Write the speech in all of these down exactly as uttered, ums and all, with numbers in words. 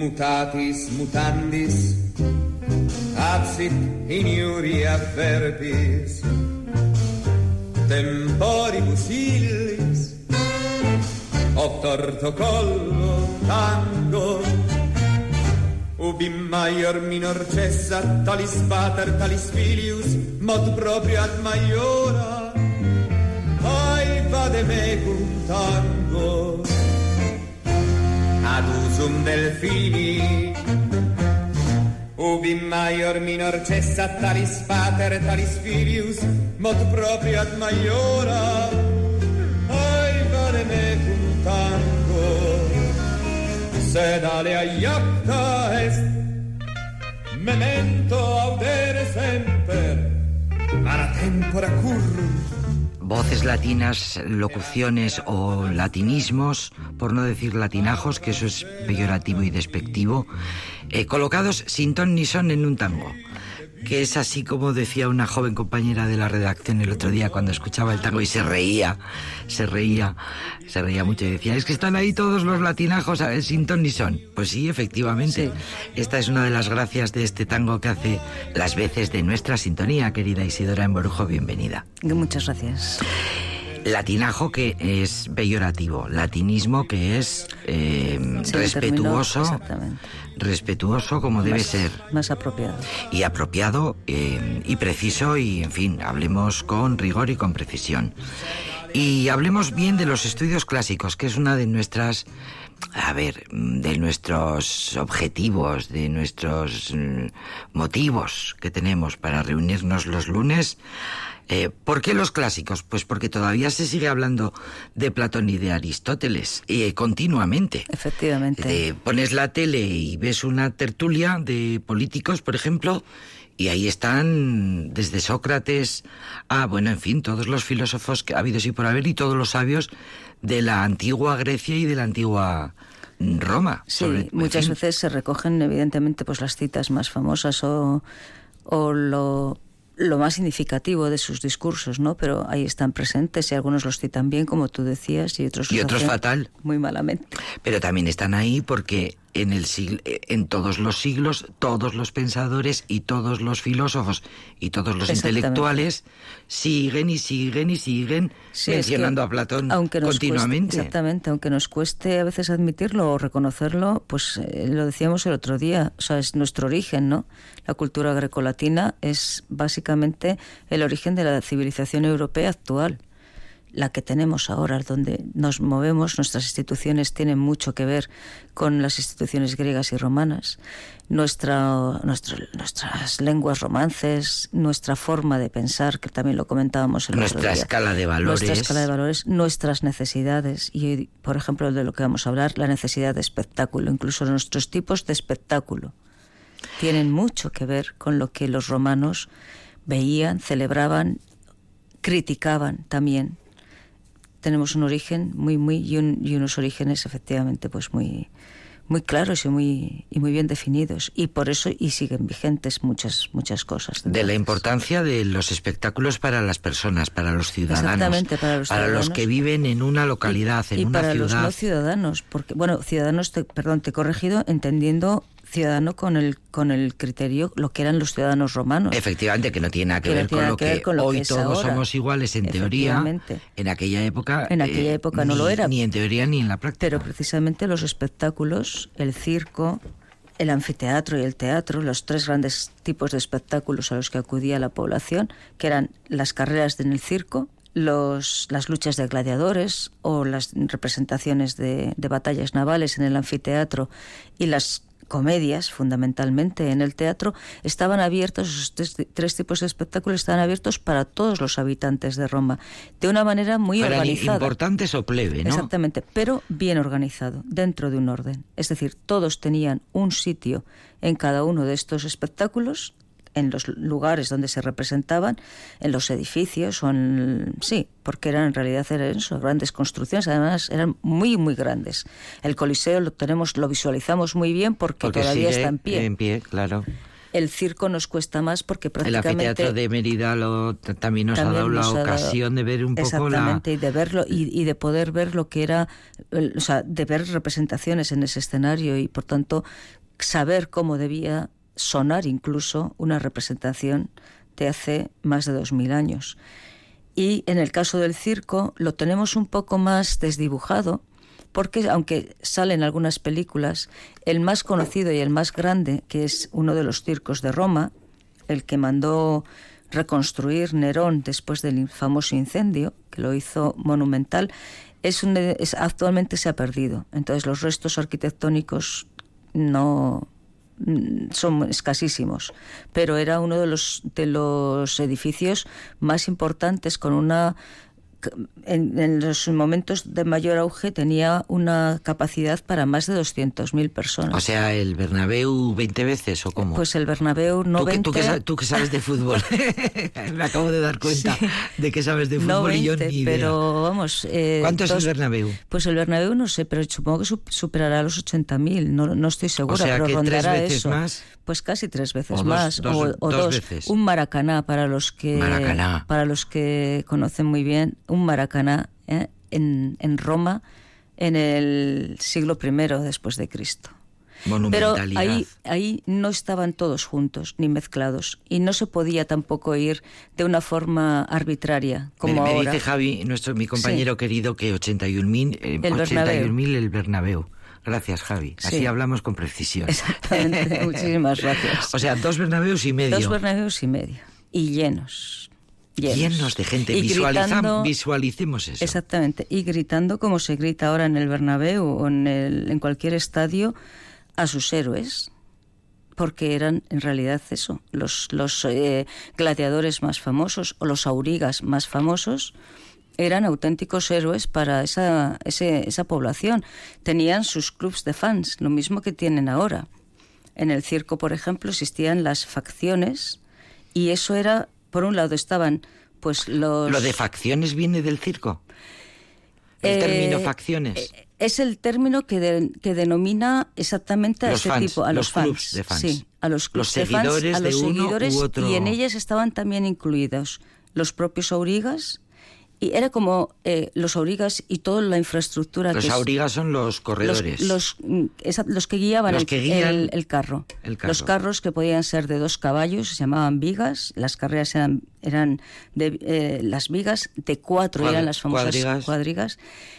mutatis mutandis, absit in iuria verbis, temporibus illis, obtorto collo tango, ubi maior minor cessa, talis pater, talis filius, mod proprio ad maiora, ai vade mecum tango, ad usum delfini, ubi maior minor cessa, talis pater, talis filius, mod proprio ad maiora, ai vade mecum tango, sed alea iacta est, memento audere semper, para tempora currum. Voces latinas, locuciones o latinismos, por no decir latinajos, que eso es peyorativo y despectivo, eh, colocados sin ton ni son en un tango, que es así como decía una joven compañera de la redacción el otro día cuando escuchaba el tango y se reía, se reía, se reía mucho y decía, es que están ahí todos los latinajos sin ton ni son. Pues sí, efectivamente, sí. Esta es una de las gracias de este tango que hace las veces de nuestra sintonía, querida Isidora Emborujo, bienvenida. Muchas gracias. Latinajo, que es peyorativo, latinismo, que es eh, respetuoso, respetuoso como más, debe ser. Más apropiado. Y apropiado eh, y preciso y, en fin, hablemos con rigor y con precisión. Y hablemos bien de los estudios clásicos, que es una de nuestras... A ver, de nuestros objetivos, de nuestros mm, motivos que tenemos para reunirnos los lunes. Eh, ¿Por qué los clásicos? Pues porque todavía se sigue hablando de Platón y de Aristóteles, eh, continuamente. Efectivamente. Eh, pones la tele y ves una tertulia de políticos, por ejemplo, y ahí están desde Sócrates a, bueno, en fin, todos los filósofos que ha habido y por haber y todos los sabios de la antigua Grecia y de la antigua Roma. Sí, sobre, muchas veces se recogen evidentemente pues las citas más famosas o, o lo, lo más significativo de sus discursos, ¿no? Pero ahí están presentes y algunos los citan bien, como tú decías, y otros y los otros hacen fatal. Muy malamente. Pero también están ahí porque en el siglo, en todos los siglos, todos los pensadores y todos los filósofos y todos los intelectuales siguen y siguen y siguen sí, mencionando es que, a Platón aunque nos continuamente. Cueste, exactamente, aunque nos cueste a veces admitirlo o reconocerlo, pues eh, lo decíamos el otro día, o sea, es nuestro origen, ¿no? La cultura grecolatina es básicamente el origen de la civilización europea actual. La que tenemos ahora, donde nos movemos, nuestras instituciones tienen mucho que ver con las instituciones griegas y romanas. Nuestra, nuestra, nuestras lenguas romances, nuestra forma de pensar, que también lo comentábamos el nuestra otro día. Escala de valores. Nuestra escala de valores, nuestras necesidades. Y, por ejemplo, de lo que vamos a hablar, la necesidad de espectáculo. Incluso nuestros tipos de espectáculo tienen mucho que ver con lo que los romanos veían, celebraban, criticaban también. Tenemos un origen muy, muy, y, un, y unos orígenes efectivamente pues muy, muy claros y muy, y muy bien definidos. Y por eso, y siguen vigentes muchas, muchas cosas. Entonces, de la importancia de los espectáculos para las personas, para los ciudadanos. Exactamente, para los para ciudadanos. los que viven en una localidad, y, en y una ciudad. Y para ciudad. los no ciudadanos, porque, bueno, ciudadanos, te, perdón, te he corregido, entendiendo ciudadano con el con el criterio lo que eran los ciudadanos romanos. Efectivamente, que no tiene nada que, que ver, no con lo que, que, ver con lo hoy que todos ahora. somos iguales en teoría. En aquella época en aquella eh, época ni, no lo era. Ni en teoría ni en la práctica. Pero precisamente los espectáculos, el circo, el anfiteatro y el teatro, los tres grandes tipos de espectáculos a los que acudía la población, que eran las carreras en el circo, los, las luchas de gladiadores o las representaciones de, de batallas navales en el anfiteatro y las comedias, fundamentalmente en el teatro, estaban abiertos, esos tres, tres tipos de espectáculos estaban abiertos para todos los habitantes de Roma, de una manera muy Fueran organizada. Importantes o plebe, ¿no? Exactamente, pero bien organizado, dentro de un orden. Es decir, todos tenían un sitio en cada uno de estos espectáculos, en los lugares donde se representaban, en los edificios o en... Sí, porque eran en realidad eran eso, grandes construcciones, además eran muy, muy grandes. El Coliseo lo tenemos, lo visualizamos muy bien porque, porque todavía está en pie. en pie, claro. El circo nos cuesta más porque prácticamente... El anfiteatro de Mérida lo, también nos también ha dado nos la ha ocasión dado, de ver un poco exactamente, la... y de verlo, y, y de poder ver lo que era, o sea, de ver representaciones en ese escenario y, por tanto, saber cómo debía sonar incluso una representación de hace más de dos mil años. Y en el caso del circo lo tenemos un poco más desdibujado, porque aunque salen algunas películas, el más conocido y el más grande, que es uno de los circos de Roma, el que mandó reconstruir Nerón después del famoso incendio, que lo hizo monumental, es un, es, actualmente se ha perdido. Entonces los restos arquitectónicos no... son escasísimos, pero era uno de los de los edificios más importantes, con una en, en los momentos de mayor auge tenía una capacidad para más de doscientas mil personas. O sea, el Bernabéu veinte veces, ¿o cómo? Pues el Bernabéu no ¿Tú que, veinte... tú, que, tú que sabes de fútbol. Me acabo de dar cuenta sí. de que sabes de fútbol no veinte, y yo ni idea. Pero vamos... Eh, ¿Cuánto dos, es el Bernabéu? Pues el Bernabéu no sé, pero supongo que superará los ochenta mil, no, no estoy segura, o sea, pero que rondará tres veces eso. Más. Pues casi tres veces o más, dos, o, dos, o dos dos. Veces. Un Maracaná, para los que Maracaná. para los que conocen muy bien, un Maracaná ¿eh? en, en Roma en el siglo primero después de Cristo. Pero ahí, ahí no estaban todos juntos ni mezclados, y no se podía tampoco ir de una forma arbitraria como me, me ahora. Me dice Javi, nuestro mi compañero sí. querido, que ochenta y un mil eh, el Bernabéu. Gracias, Javi. Así sí. hablamos con precisión. Exactamente. Muchísimas gracias. O sea, dos Bernabéus y medio. Dos Bernabéus y medio. Y llenos. Llenos, llenos de gente. Visualizam, visualicemos eso. Exactamente. Y gritando como se grita ahora en el Bernabéu o en, el, en cualquier estadio a sus héroes. Porque eran en realidad eso. Los, los eh, gladiadores más famosos o los aurigas más famosos eran auténticos héroes para esa, ese, esa población. Tenían sus clubs de fans, lo mismo que tienen ahora. En el circo, por ejemplo, existían las facciones, y eso era, por un lado estaban pues los... ¿Lo de facciones viene del circo? ¿El eh, término facciones? Es el término que, de, que denomina exactamente a los ese fans, tipo, a los, los fans. Clubs de fans. Sí, a los clubs los de seguidores fans, a los de uno seguidores, u otro... y en ellas estaban también incluidos los propios aurigas. Y era como eh, los aurigas y toda la infraestructura. Los que aurigas es, son los corredores. Los, los, esa, los que guiaban, los el, que guían el, el, carro. el carro. Los carros, que podían ser de dos caballos, se llamaban vigas. Las carreras eran, eran de eh, las vigas, de cuatro Cuad, eran las famosas cuadrigas. cuadrigas.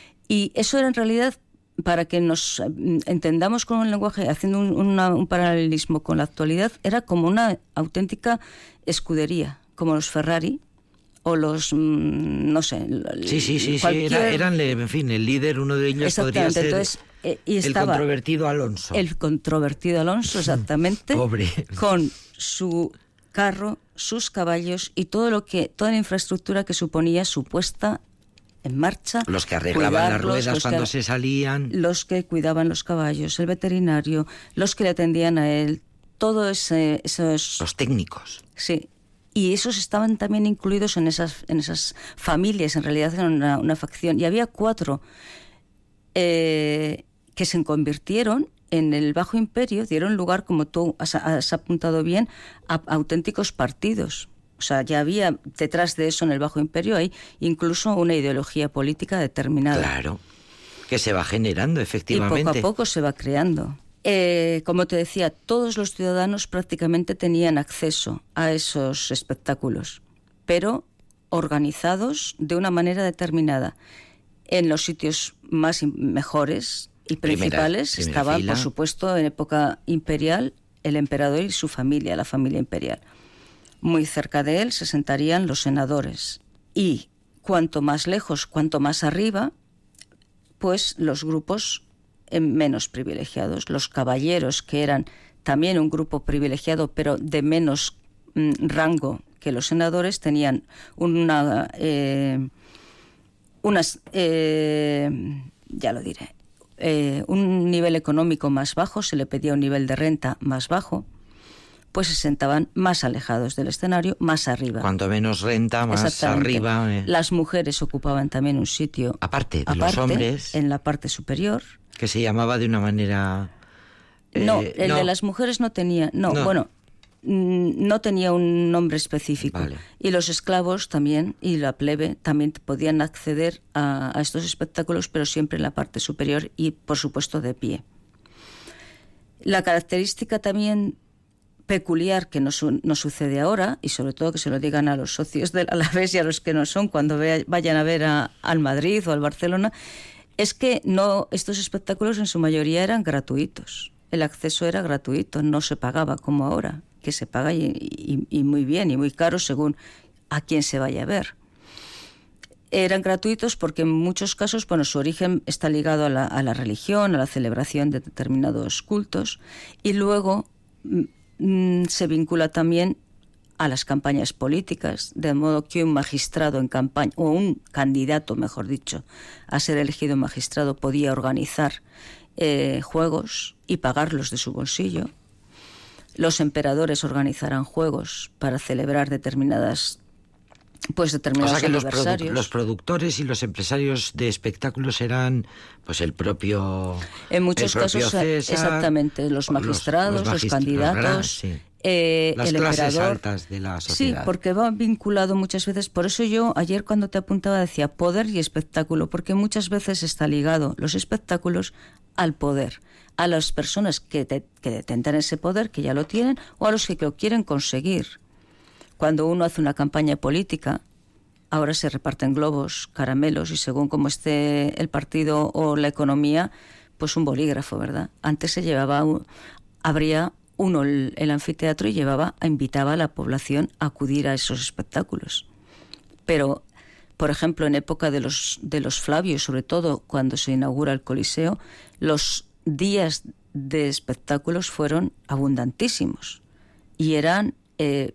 Y eso era en realidad, para que nos entendamos con el lenguaje, haciendo un, una, un paralelismo con la actualidad, era como una auténtica escudería, como los Ferrari, o los, no sé... Sí, sí, sí, cualquier... sí era, eran, en fin, el líder, uno de ellos podría ser entonces, eh, y el controvertido Alonso. El controvertido Alonso, exactamente. Pobre. Con su carro, sus caballos y todo lo que, toda la infraestructura que suponía su puesta en marcha. Los que arreglaban las ruedas cuando que, se salían. Los que cuidaban los caballos, el veterinario, los que le atendían a él, todo ese, esos... Los técnicos. Sí. Y esos estaban también incluidos en esas, en esas familias, en realidad eran una, una facción. Y había cuatro eh, que se convirtieron en el Bajo Imperio, dieron lugar, como tú has, has apuntado bien, a, a auténticos partidos. O sea, ya había detrás de eso en el Bajo Imperio hay incluso una ideología política determinada. Claro, que se va generando efectivamente. Y poco a poco se va creando. Eh, como te decía, todos los ciudadanos prácticamente tenían acceso a esos espectáculos, pero organizados de una manera determinada. En los sitios más mejores y principales primera, primera estaban, fila. Por supuesto, en época imperial, el emperador y su familia, la familia imperial. Muy cerca de él se sentarían los senadores. Y cuanto más lejos, cuanto más arriba, pues los grupos menos privilegiados. Los caballeros, que eran también un grupo privilegiado, pero de menos mm, rango que los senadores, tenían una, eh, unas, eh, ya lo diré, eh, un nivel económico más bajo, se le pedía un nivel de renta más bajo, pues se sentaban más alejados del escenario, más arriba. Cuanto menos renta, más arriba. Eh. Las mujeres ocupaban también un sitio aparte de aparte, los hombres, en la parte superior. Que se llamaba de una manera... Eh, no, el no. de las mujeres no tenía... No, no. bueno, no tenía un nombre específico. Vale. Y los esclavos también, y la plebe, también podían acceder a, a estos espectáculos, pero siempre en la parte superior y, por supuesto, de pie. La característica también peculiar que nos, nos sucede ahora, y sobre todo que se lo digan a los socios del Alavés y a los que no son cuando vea, vayan a ver a, al Madrid o al Barcelona, es que no, estos espectáculos en su mayoría eran gratuitos. El acceso era gratuito, no se pagaba como ahora, que se paga y, y, y muy bien y muy caro según a quién se vaya a ver. Eran gratuitos porque en muchos casos, bueno, su origen está ligado a la, a la religión, a la celebración de determinados cultos, y luego mm, se vincula también a las campañas políticas, de modo que un magistrado en campaña, o un candidato, mejor dicho, a ser elegido magistrado, podía organizar eh, juegos y pagarlos de su bolsillo. Los emperadores organizarán juegos para celebrar determinadas pues determinados o sea que aniversarios. Los, produ- los productores y los empresarios de espectáculos eran pues el propio en muchos el propio casos César, exactamente los magistrados, los, los, magist- los candidatos, los sí. eh, las el clases emperador. altas de la sociedad. Sí, porque va vinculado muchas veces. Por eso yo ayer cuando te apuntaba decía poder y espectáculo, porque muchas veces está ligado los espectáculos al poder, a las personas que, te, que detentan ese poder, que ya lo tienen, o a los que lo quieren conseguir. Cuando uno hace una campaña política, ahora se reparten globos, caramelos, y según cómo esté el partido o la economía, pues un bolígrafo, ¿verdad? Antes se llevaba, un, abría uno el, el anfiteatro y llevaba, invitaba a la población a acudir a esos espectáculos. Pero, por ejemplo, en época de los, de los Flavios, sobre todo cuando se inaugura el Coliseo, los días de espectáculos fueron abundantísimos y eran... Eh,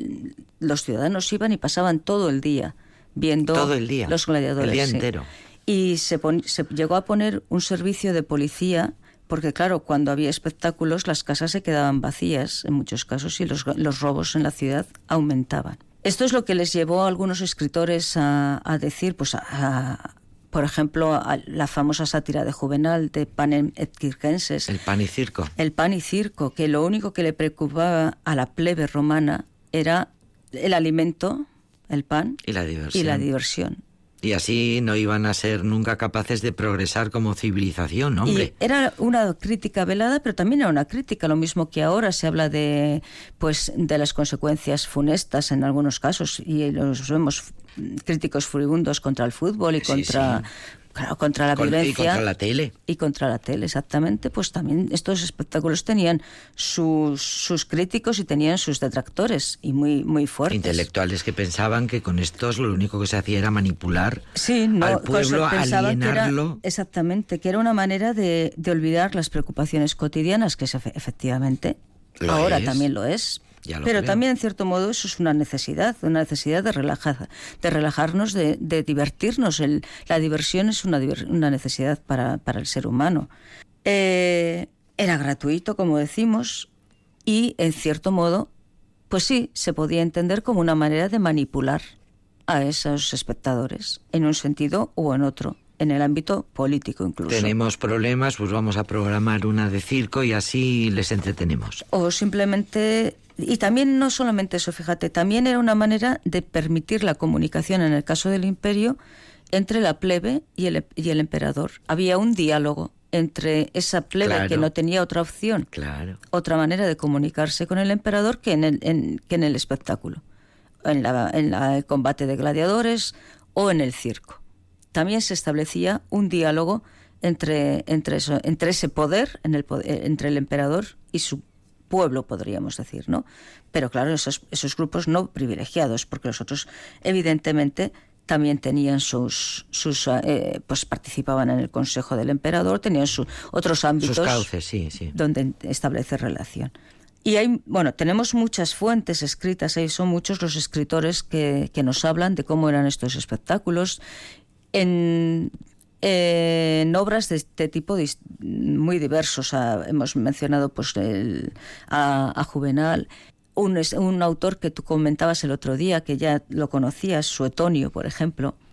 los ciudadanos iban y pasaban todo el día viendo todo el día, los gladiadores. El día sí. entero. Y se, pon, se llegó a poner un servicio de policía, porque claro, cuando había espectáculos las casas se quedaban vacías en muchos casos y los, los robos en la ciudad aumentaban. Esto es lo que les llevó a algunos escritores a, a decir, pues a, a por ejemplo, a la famosa sátira de Juvenal de Panem et Circenses. El pan y circo. El pan y circo, que lo único que le preocupaba a la plebe romana era el alimento, el pan y la diversión. Y la diversión. Y así no iban a ser nunca capaces de progresar como civilización, hombre. Y era una crítica velada, pero también era una crítica, lo mismo que ahora se habla de, pues, de las consecuencias funestas en algunos casos, y los vemos críticos furibundos contra el fútbol y contra... Sí, sí. Claro, contra la Con, violencia. Y contra la tele. Y contra la tele, exactamente. Pues también estos espectáculos tenían sus, sus críticos y tenían sus detractores, y muy, muy fuertes. Intelectuales que pensaban que con estos lo único que se hacía era manipular sí, no, al pueblo, alienarlo. Que era, exactamente, que era una manera de, de olvidar las preocupaciones cotidianas, que es, efectivamente lo ahora es. También lo es. Ya lo Pero creo. También, en cierto modo, eso es una necesidad, una necesidad de relajar, de relajarnos, de, de divertirnos. El, la diversión es una, una necesidad para, para el ser humano. Eh, era gratuito, como decimos, y, en cierto modo, pues sí, se podía entender como una manera de manipular a esos espectadores, en un sentido u en otro, en el ámbito político incluso. Tenemos problemas, pues vamos a programar una de circo y así les entretenemos. O simplemente... Y también no solamente eso, fíjate, también era una manera de permitir la comunicación, en el caso del imperio, entre la plebe y el, y el emperador. Había un diálogo entre esa plebe, claro, que no tenía otra opción, claro, otra manera de comunicarse con el emperador que en el, en, que en el espectáculo, en, la, en la, el combate de gladiadores o en el circo. También se establecía un diálogo entre, entre, eso, entre ese poder, en el, entre el emperador y su pueblo, podríamos decir, ¿no? Pero claro, esos, esos grupos no privilegiados, porque los otros, evidentemente, también tenían sus, sus eh, pues participaban en el consejo del emperador, tenían su, otros ámbitos sus cauces, sí, sí, donde establece relación. Y hay, bueno, tenemos muchas fuentes escritas, ahí son muchos los escritores que, que nos hablan de cómo eran estos espectáculos, en... en obras de este tipo muy diversos. Hemos mencionado pues el, a, a Juvenal, un, un autor que tú comentabas el otro día, que ya lo conocías, Suetonio, por ejemplo.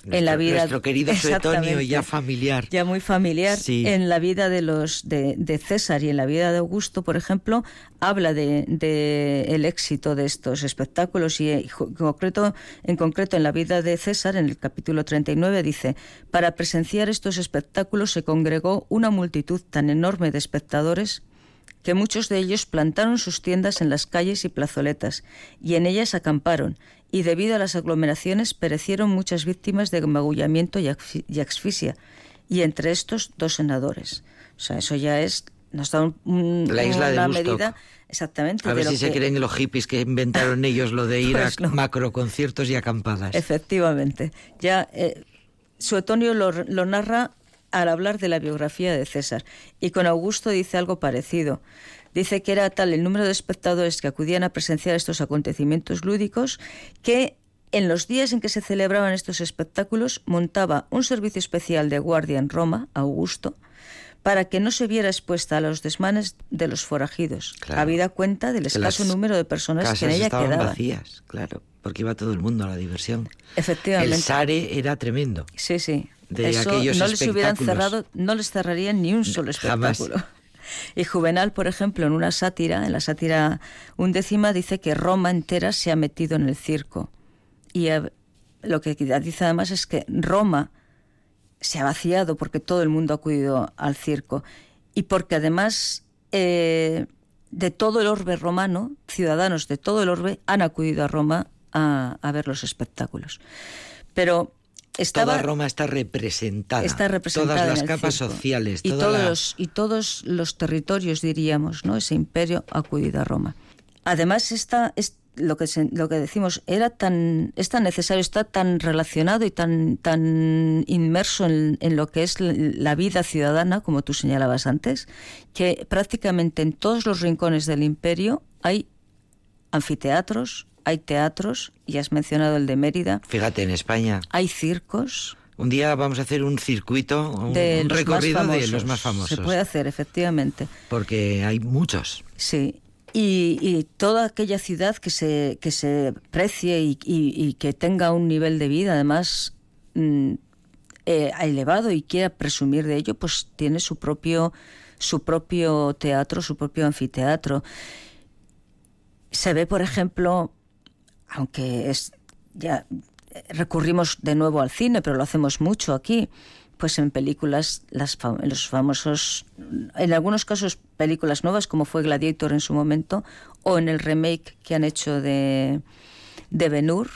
en la vida, nuestro querido Suetonio, ya familiar. Ya muy familiar. Sí. En la vida de los de, de César y en la vida de Augusto, por ejemplo, habla de, de el éxito de estos espectáculos y en concreto, en concreto en la vida de César, en el capítulo treinta y nueve, dice: para presenciar estos espectáculos se congregó una multitud tan enorme de espectadores que muchos de ellos plantaron sus tiendas en las calles y plazoletas y en ellas acamparon, y debido a las aglomeraciones perecieron muchas víctimas de magullamiento y asfixia, y entre estos dos senadores. O sea, eso ya es, nos da un, la isla una de Woodstock. Medida exactamente. A ver de si lo se que... creen los hippies que inventaron ellos lo de ir pues a no. macroconciertos y acampadas. Efectivamente. Ya eh, Suetonio lo, lo narra al hablar de la biografía de César, y con Augusto dice algo parecido. Dice que era tal el número de espectadores que acudían a presenciar estos acontecimientos lúdicos que en los días en que se celebraban estos espectáculos montaba un servicio especial de guardia en Roma, Augusto, para que no se viera expuesta a los desmanes de los forajidos, claro. Habida cuenta del escaso número de personas que en ella quedaban. Vacías, claro, porque iba todo el mundo a la diversión. Efectivamente. El Sare era tremendo. Sí, sí. De Eso aquellos no les hubieran cerrado, no les cerrarían ni un solo espectáculo. Jamás. Y Juvenal, por ejemplo, en una sátira, en la sátira undécima, dice que Roma entera se ha metido en el circo. Y eh, lo que dice además es que Roma se ha vaciado porque todo el mundo ha acudido al circo. Y porque además eh, de todo el orbe romano, ciudadanos de todo el orbe han acudido a Roma a, a ver los espectáculos. Pero Estaba, toda Roma está representada, está representada todas las en el capas circo. sociales, y toda todos la... los, y todos los territorios, diríamos, ¿no? Ese imperio ha acudido a Roma. Además, esta, es, lo, que se, lo que decimos era tan, es tan necesario, está tan relacionado y tan, tan inmerso en, en lo que es la vida ciudadana, como tú señalabas antes, que prácticamente en todos los rincones del imperio hay anfiteatros, hay teatros, y has mencionado el de Mérida. Fíjate, en España hay circos. Un día vamos a hacer un circuito, un, de un los recorrido más de los más famosos. Se puede hacer, efectivamente. Porque hay muchos. Sí. Y, y toda aquella ciudad que se, que se precie y, y, y que tenga un nivel de vida, además, mm, eh, elevado y quiera presumir de ello, pues tiene su propio, su propio teatro, su propio anfiteatro. Se ve, por ejemplo, aunque es ya recurrimos de nuevo al cine, pero lo hacemos mucho aquí, pues en películas, las fam- los famosos, en algunos casos películas nuevas, como fue Gladiator en su momento, o en el remake que han hecho de, de Ben-Hur,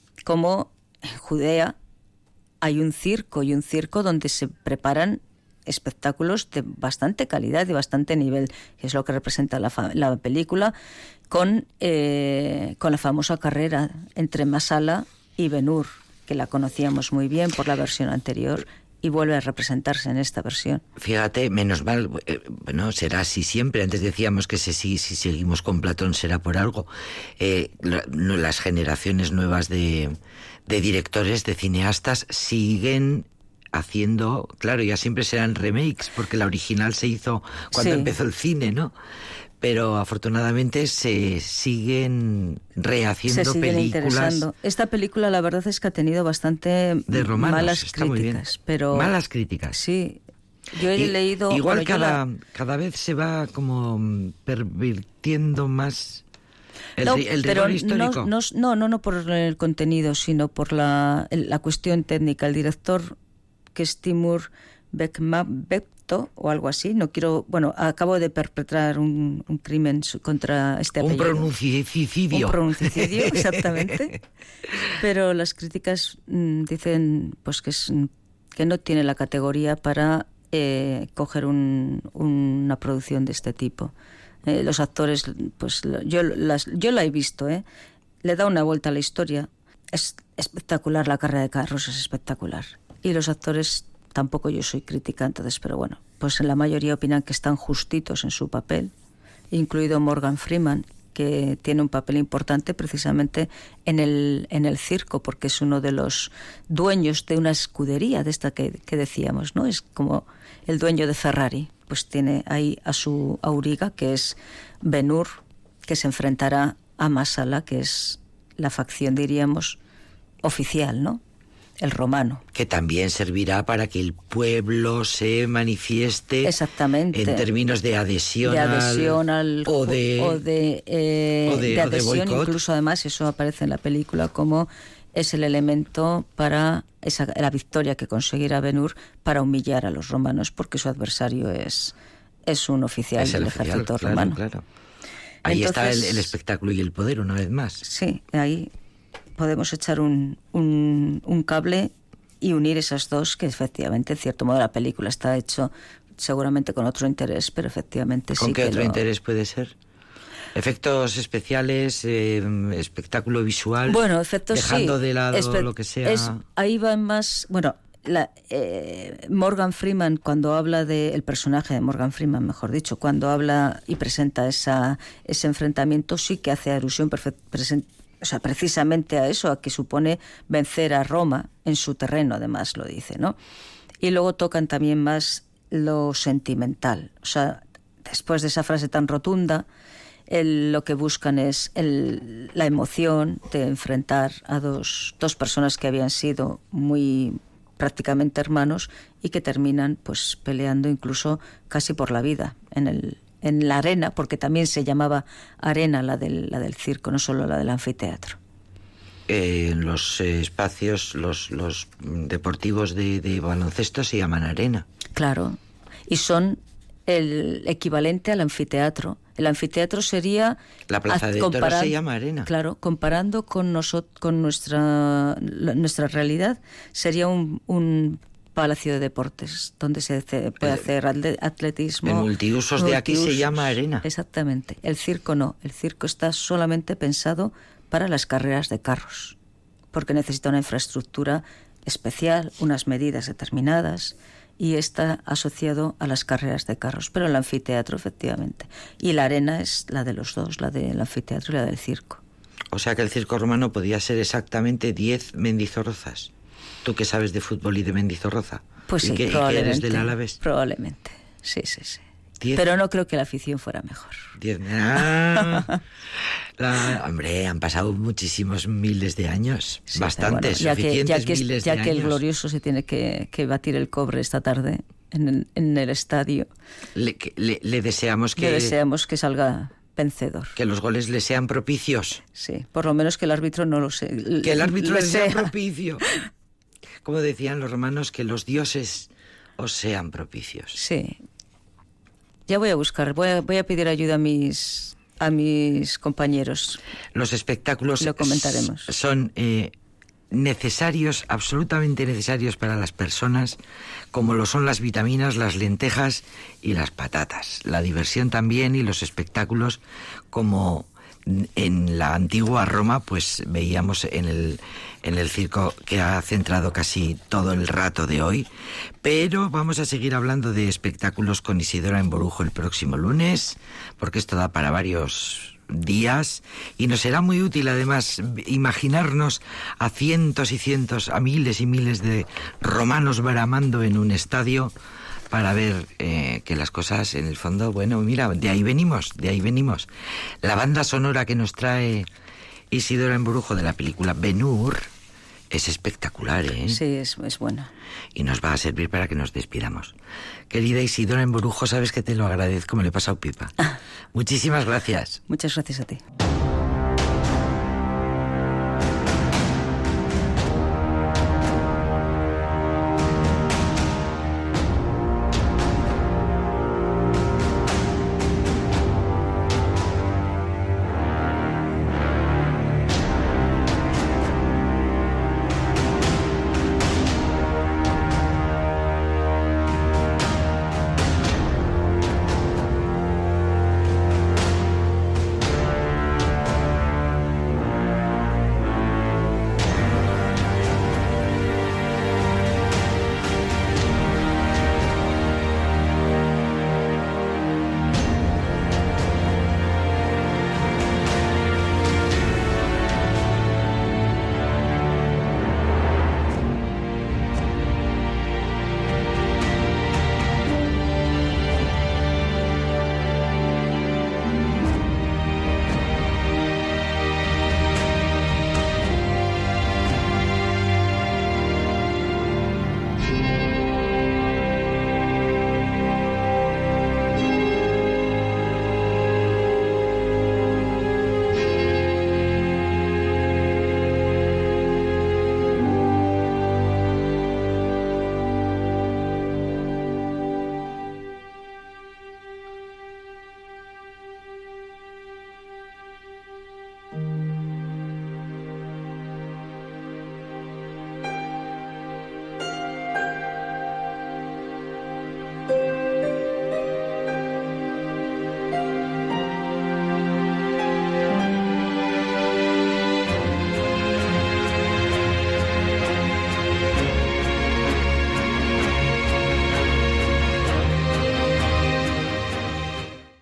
como en Judea hay un circo, y un circo donde se preparan espectáculos de bastante calidad, de bastante nivel, que es lo que representa la, fa- la película, con, eh, con la famosa carrera entre Masala y Ben-Hur, que la conocíamos muy bien por la versión anterior, y vuelve a representarse en esta versión. Fíjate, menos mal, eh, bueno, será así siempre. Antes decíamos que si, si, si seguimos con Platón será por algo. Eh, la, no, las generaciones nuevas de, de directores, de cineastas, siguen haciendo, claro, ya siempre serán remakes, porque la original se hizo cuando sí. empezó el cine, ¿no? Pero afortunadamente se siguen rehaciendo se siguen películas. Interesando. Esta película, la verdad es que ha tenido bastante de romanos, malas está muy bien. críticas. Pero malas críticas. Sí. Yo he y, leído... Igual bueno, cada, la... cada vez se va como pervirtiendo más el, no, el pero rigor histórico. No, no, no, no por el contenido, sino por la, la cuestión técnica. El director, que es Timur Bekmambetov o algo así, no quiero, bueno, acabo de perpetrar un, un crimen contra este apellido. Un pronunciacidio. Un pronunciacidio, exactamente. Pero las críticas mmm, dicen pues que es que no tiene la categoría para eh, coger un, una producción de este tipo. Eh, los actores, pues yo, las, yo la he visto, ¿eh? Le da una vuelta a la historia. Es espectacular, la carrera de carros es espectacular. Y los actores, tampoco yo soy crítica, entonces, pero bueno, pues la mayoría opinan que están justitos en su papel, incluido Morgan Freeman, que tiene un papel importante precisamente en el, en el circo, porque es uno de los dueños de una escudería, de esta que, que decíamos, ¿no? Es como el dueño de Ferrari, pues tiene ahí a su auriga, que es Ben-Hur, que se enfrentará a Masala, que es la facción, diríamos, oficial, ¿no? el romano. Que también servirá para que el pueblo se manifieste Exactamente. en términos de adhesión, de adhesión al, al o de o de, eh, o de, de adhesión, o de incluso además eso aparece en la película como es el elemento para esa, la victoria que conseguirá Ben-Hur para humillar a los romanos, porque su adversario es, es un oficial es del oficial, ejército claro, romano. Claro. Ahí Entonces, está el, el espectáculo y el poder, una vez más. Sí, ahí podemos echar un, un, un cable y unir esas dos, que efectivamente, en cierto modo, la película está hecho seguramente con otro interés, pero efectivamente ¿Con sí qué que otro lo... interés puede ser? Efectos especiales, eh, espectáculo visual, bueno, efectos dejando sí. de lado Espe- lo que sea... Es, ahí va más... Bueno, la, eh, Morgan Freeman, cuando habla de... El personaje de Morgan Freeman, mejor dicho, cuando habla y presenta esa, ese enfrentamiento, sí que hace alusión perfe- presen- o sea, precisamente a eso, a que supone vencer a Roma en su terreno, además lo dice, ¿no? Y luego tocan también más lo sentimental. O sea, después de esa frase tan rotunda... El, lo que buscan es el, la emoción de enfrentar a dos, dos personas que habían sido muy prácticamente hermanos y que terminan pues peleando incluso casi por la vida en, el, en la arena, porque también se llamaba arena la del, la del circo, no solo la del anfiteatro. Eh, los eh, espacios, los, los deportivos de, de baloncesto se llaman arena. Claro, y son el equivalente al anfiteatro. El anfiteatro sería... La plaza de toros se llama arena. Claro, comparando con, nosotros, con nuestra, la, nuestra realidad, sería un, un palacio de deportes donde se puede hacer atletismo. El multiusos, multiusos de aquí se llama arena. Exactamente. El circo no. El circo está solamente pensado para las carreras de carros, porque necesita una infraestructura especial, unas medidas determinadas... y está asociado a las carreras de carros, pero el anfiteatro, efectivamente. Y la arena es la de los dos, la del anfiteatro y la del circo. O sea que el circo romano podía ser exactamente diez Mendizorrozas. Tú que sabes de fútbol y de Mendizorroza. Pues sí, ¿Y que, probablemente. ¿y que eres del Alavés? Probablemente, sí, sí, sí. ¿Diez? Pero no creo que la afición fuera mejor. Diez. Ah, la, hombre, han pasado muchísimos miles de años. Sí, bastantes, bueno, ya suficientes que, ya que, miles ya de que años. El glorioso se tiene que, que batir el cobre esta tarde en el, en el estadio. Le, le, le deseamos que... Le deseamos que salga vencedor. Que los goles le sean propicios. Sí, por lo menos que el árbitro no lo sea. Que el árbitro le sea, sea propicio. Como decían los romanos, que los dioses os sean propicios. Sí. Ya voy a buscar, voy a, voy a pedir ayuda a mis a mis compañeros. Los espectáculos lo comentaremos. Son eh, necesarios, absolutamente necesarios para las personas, como lo son las vitaminas, las lentejas y las patatas. La diversión también y los espectáculos, como en la antigua Roma, pues veíamos en el, en el circo que ha centrado casi todo el rato de hoy. Pero vamos a seguir hablando de espectáculos con Isidora Emborujo el próximo lunes, porque esto da para varios días y nos será muy útil además imaginarnos a cientos y cientos, a miles y miles de romanos bramando en un estadio para ver eh, que las cosas, en el fondo, bueno, mira, de ahí venimos, de ahí venimos. La banda sonora que nos trae Isidora Emborujo de la película Ben-Hur es espectacular, ¿eh? Sí, es, es buena. Y nos va a servir para que nos despidamos. Querida Isidora Emborujo, sabes que te lo agradezco, me lo he pasado pipa. Muchísimas gracias. Muchas gracias a ti.